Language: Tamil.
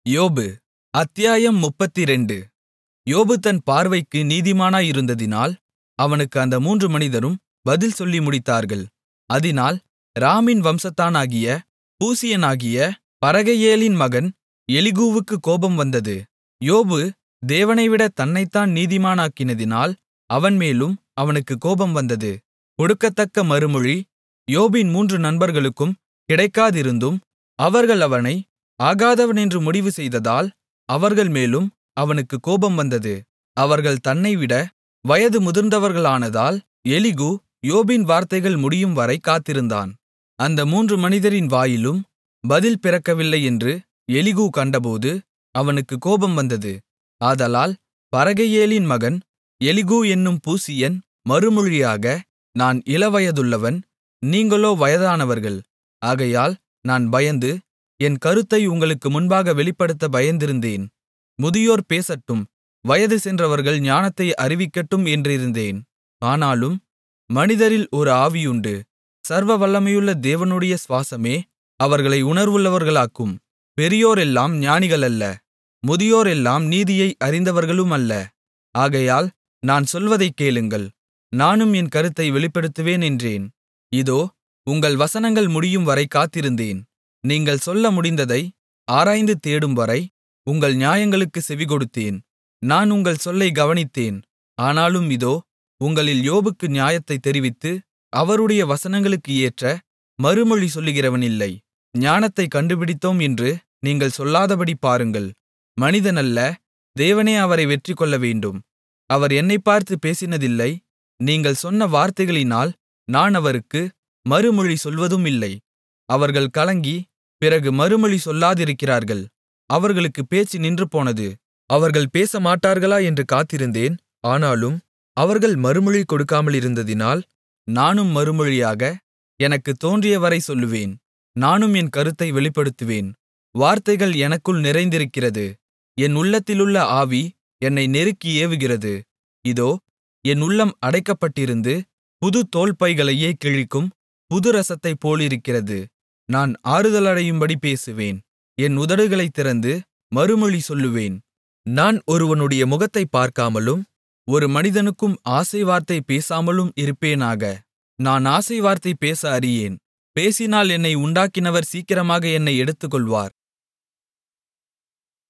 யோபு அத்தியாயம் 32 யோபு தன் பார்வைக்கு நீதிமானாயிருந்ததினால் அவனுக்கு அந்த மூன்று மனிதரும் பதில் சொல்லி முடித்தார்கள். அதினால் ராமின் வம்சத்தானாகிய பூசியனாகிய பரகெயேலின் மகன் எலிகூவுக்குக் கோபம் வந்தது. யோபு தேவனைவிட தன்னைத்தான் நீதிமானாக்கினதினால் அவன்மேலும் அவனுக்குக் கோபம் வந்தது. கொடுக்கத்தக்க மறுமொழி யோபின் மூன்று நண்பர்களுக்கும் கிடைக்காதிருந்தும் அவர்கள் அவனை ஆகாதவனென்று முடிவு செய்ததால் அவர்கள் மேலும் அவனுக்குக் கோபம் வந்தது. அவர்கள் தன்னைவிட வயது முதிர்ந்தவர்களானதால் எலிகூ யோபின் வார்த்தைகள் முடியும்வரை காத்திருந்தான். அந்த மூன்று மனிதரின் வாயிலும் பதில் பிறக்கவில்லை என்று எலிகூ கண்டபோது அவனுக்குக் கோபம் வந்தது. ஆதலால் பரகெயேலின் மகன் எலிகூ என்னும் பூசியன் மறுமொழியாக, நான் இளவயதுள்ளவன், நீங்களோ வயதானவர்கள். ஆகையால் நான் பயந்து என் கருத்தை உங்களுக்கு முன்பாக வெளிப்படுத்த பயந்திருந்தேன். முதியோர் பேசட்டும், வயது சென்றவர்கள் ஞானத்தை அறிவிக்கட்டும் என்றிருந்தேன். ஆனாலும் மனிதரில் ஒரு ஆவியுண்டு, சர்வவல்லமையுள்ள தேவனுடைய சுவாசமே அவர்களை உணர்வுள்ளவர்களாக்கும். பெரியோரெல்லாம் ஞானிகளல்ல, முதியோரெல்லாம் நீதியை அறிந்தவர்களுமல்ல. ஆகையால் நான் சொல்வதைக் கேளுங்கள், நானும் என் கருத்தை வெளிப்படுத்துவேன் என்றேன். இதோ உங்கள் வசனங்கள் முடியும்வரை காத்திருந்தேன். நீங்கள் சொல்ல முடிந்ததை ஆராய்ந்து தேடும்வரை உங்கள் நியாயங்களுக்குச் செவிகொடுத்தேன். நான் உங்கள் சொல்லைக் கவனித்தேன். ஆனாலும் இதோ உங்களில் யோபுக்கு நியாயத்தைத் தெரிவித்து அவருடைய வசனங்களுக்கு ஏற்ற மறுமொழி சொல்லுகிறவனில்லை. ஞானத்தைக் கண்டுபிடித்தோம் என்று நீங்கள் சொல்லாதபடி பாருங்கள். மனிதனல்ல, தேவனே அவரை வெற்றிகொள்ளவேண்டும். அவர் என்னைப் பார்த்து பேசினதில்லை. நீங்கள் சொன்ன வார்த்தைகளினால் நான் அவருக்கு மறுமொழி சொல்வதுமில்லை. அவர்கள் கலங்கி பிறகு மறுமொழி சொல்லாதிருக்கிறார்கள். அவர்களுக்குப் பேச்சு நின்றுபோனது. அவர்கள் பேசமாட்டார்களா என்று காத்திருந்தேன். ஆனாலும் அவர்கள் மறுமொழி கொடுக்காமலிருந்ததினால் நானும் மறுமொழியாக எனக்குத் தோன்றியவரை சொல்லுவேன். நானும் என் கருத்தை வெளிப்படுத்துவேன். வார்த்தைகள் எனக்குள் நிறைந்திருக்கிறது. என் உள்ளத்திலுள்ள ஆவி என்னை நெருக்கி ஏவுகிறது. இதோ என் உள்ளம் அடைக்கப்பட்டிருந்து புது தோல்பைகளையே கிழிக்கும் புது இரசத்தைப் போலிருக்கிறது. நான் ஆறுதலடையும்படி பேசுவேன். என் உதடுகளைத் திறந்து மறுமொழி சொல்லுவேன். நான் ஒருவனுடைய முகத்தைப் பார்க்காமலும் ஒரு மனிதனுக்கும் ஆசை வார்த்தை பேசாமலும் இருப்பேனாக. நான் ஆசை வார்த்தை பேச அறியேன். பேசினால் என்னை உண்டாக்கினவர் சீக்கிரமாக என்னை எடுத்துக்கொள்வார்.